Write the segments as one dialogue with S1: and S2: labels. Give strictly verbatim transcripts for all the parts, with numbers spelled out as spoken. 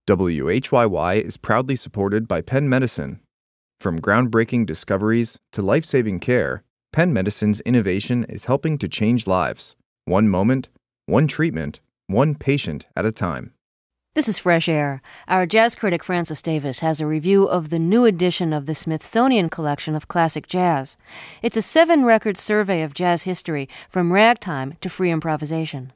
S1: W H Y Y is proudly supported by Penn Medicine. From groundbreaking discoveries to life-saving care, Penn Medicine's innovation is helping to change lives, one moment, one treatment, one patient at a time.
S2: This is Fresh Air. Our jazz critic Francis Davis has a review of the new edition of the Smithsonian Collection of Classic Jazz. It's a seven-record survey of jazz history from ragtime to free improvisation.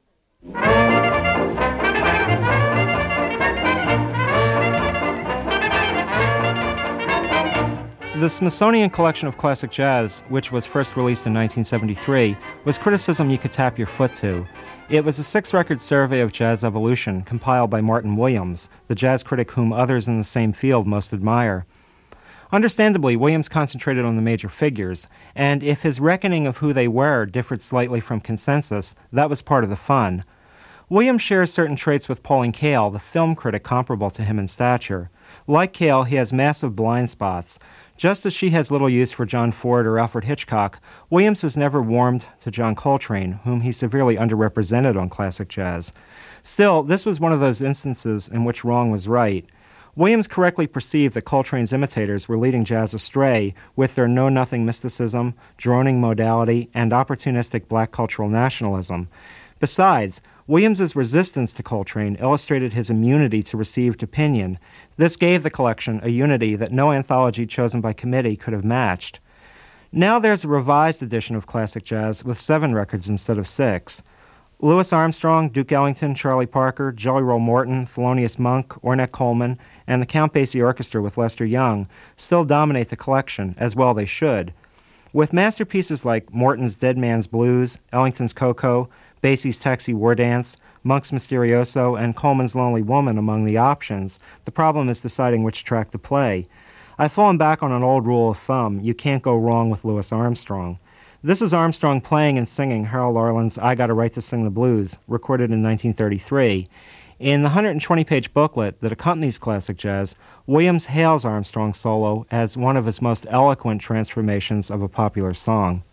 S3: The Smithsonian Collection of Classic Jazz, which was first released in nineteen seventy-three, was criticism you could tap your foot to. It was a six-record survey of jazz evolution compiled by Martin Williams, the jazz critic whom others in the same field most admire. Understandably, Williams concentrated on the major figures, and if his reckoning of who they were differed slightly from consensus, that was part of the fun. Williams shares certain traits with Pauline Kael, the film critic comparable to him in stature. Like Kael, he has massive blind spots. Just as she has little use for John Ford or Alfred Hitchcock, Williams has never warmed to John Coltrane, whom he severely underrepresented on classic jazz. Still, this was one of those instances in which wrong was right. Williams correctly perceived that Coltrane's imitators were leading jazz astray with their know-nothing mysticism, droning modality, and opportunistic black cultural nationalism. Besides, Williams's resistance to Coltrane illustrated his immunity to received opinion. This gave the collection a unity that no anthology chosen by committee could have matched. Now there's a revised edition of classic jazz with seven records instead of six. Louis Armstrong, Duke Ellington, Charlie Parker, Jelly Roll Morton, Thelonious Monk, Ornette Coleman, and the Count Basie Orchestra with Lester Young still dominate the collection, as well they should. With masterpieces like Morton's Dead Man's Blues, Ellington's Coco, Basie's Taxi War Dance, Monk's Mysterioso, and Coleman's Lonely Woman among the options, the problem is deciding which track to play. I've fallen back on an old rule of thumb: you can't go wrong with Louis Armstrong. This is Armstrong playing and singing Harold Arlen's I Got a Right to Sing the Blues, recorded in nineteen thirty-three. In the one hundred twenty page booklet that accompanies classic jazz, Williams hails Armstrong's solo as one of his most eloquent transformations of a popular song.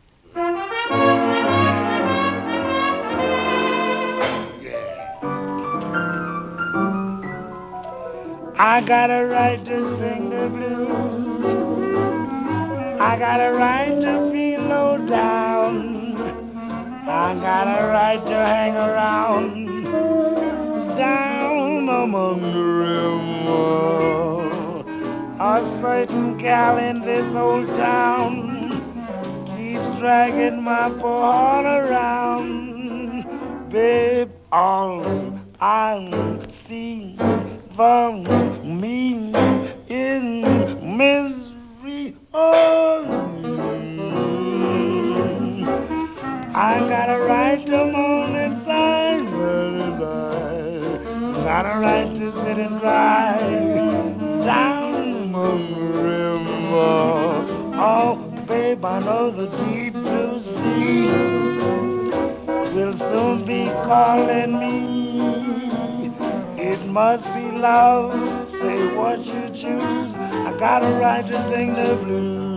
S4: I got a right to sing the blues. I got a right to feel low down. I got a right to hang around down among the river. A certain gal in this old town keeps dragging my poor heart around. Babe, all I see for me in misery. Oh, I got a right to moan and sigh, but I got a right to sit and cry down among the river. Oh, babe, I know the deep blue sea will soon be calling me. It must be love, say what you choose. I got a right to sing the blues.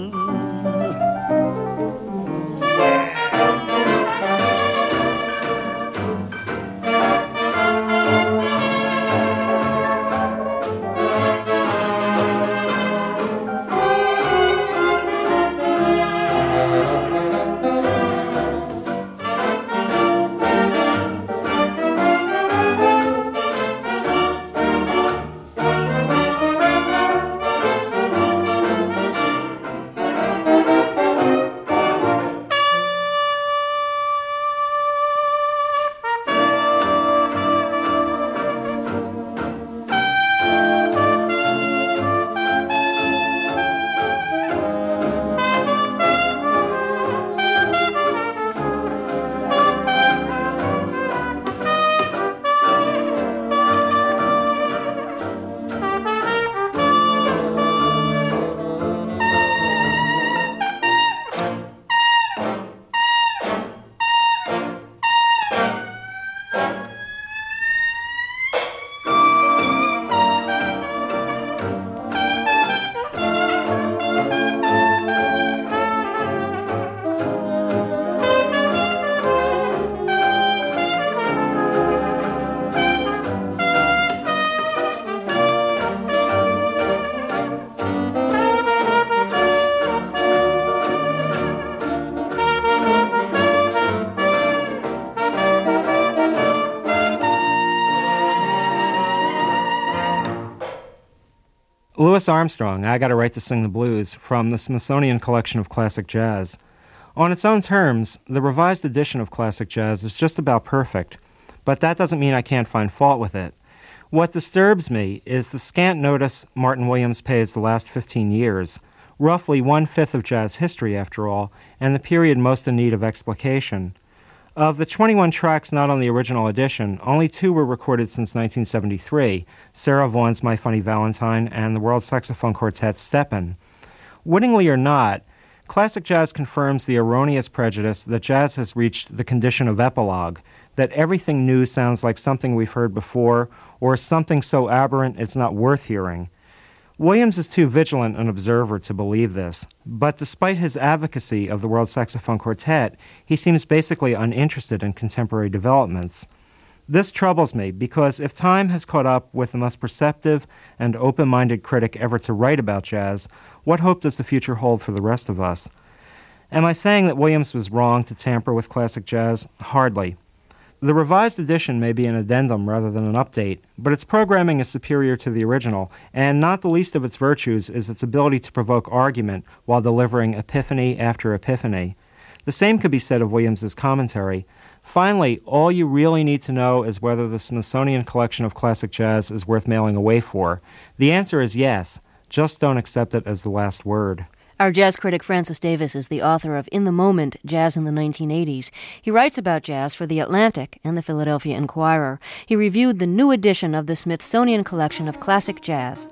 S3: Louis Armstrong, I Got a Right to Sing the Blues, from the Smithsonian Collection of Classic Jazz. On its own terms, the revised edition of classic jazz is just about perfect, but that doesn't mean I can't find fault with it. What disturbs me is the scant notice Martin Williams pays the last fifteen years, roughly one-fifth of jazz history, after all, and the period most in need of explication. Of the twenty-one tracks not on the original edition, only two were recorded since nineteen seventy-three, Sarah Vaughan's My Funny Valentine and the World Saxophone Quartet's Steppin'. Wittingly or not, classic jazz confirms the erroneous prejudice that jazz has reached the condition of epilogue, that everything new sounds like something we've heard before, or something so aberrant it's not worth hearing. Williams is too vigilant an observer to believe this, but despite his advocacy of the World Saxophone Quartet, he seems basically uninterested in contemporary developments. This troubles me because if time has caught up with the most perceptive and open-minded critic ever to write about jazz, what hope does the future hold for the rest of us? Am I saying that Williams was wrong to tamper with classic jazz? Hardly. The revised edition may be an addendum rather than an update, but its programming is superior to the original, and not the least of its virtues is its ability to provoke argument while delivering epiphany after epiphany. The same could be said of Williams's commentary. Finally, all you really need to know is whether the Smithsonian Collection of Classic Jazz is worth mailing away for. The answer is yes, just don't accept it as the last word.
S2: Our jazz critic Francis Davis is the author of In the Moment, Jazz in the nineteen eighties. He writes about jazz for The Atlantic and the Philadelphia Inquirer. He reviewed the new edition of the Smithsonian Collection of Classic Jazz.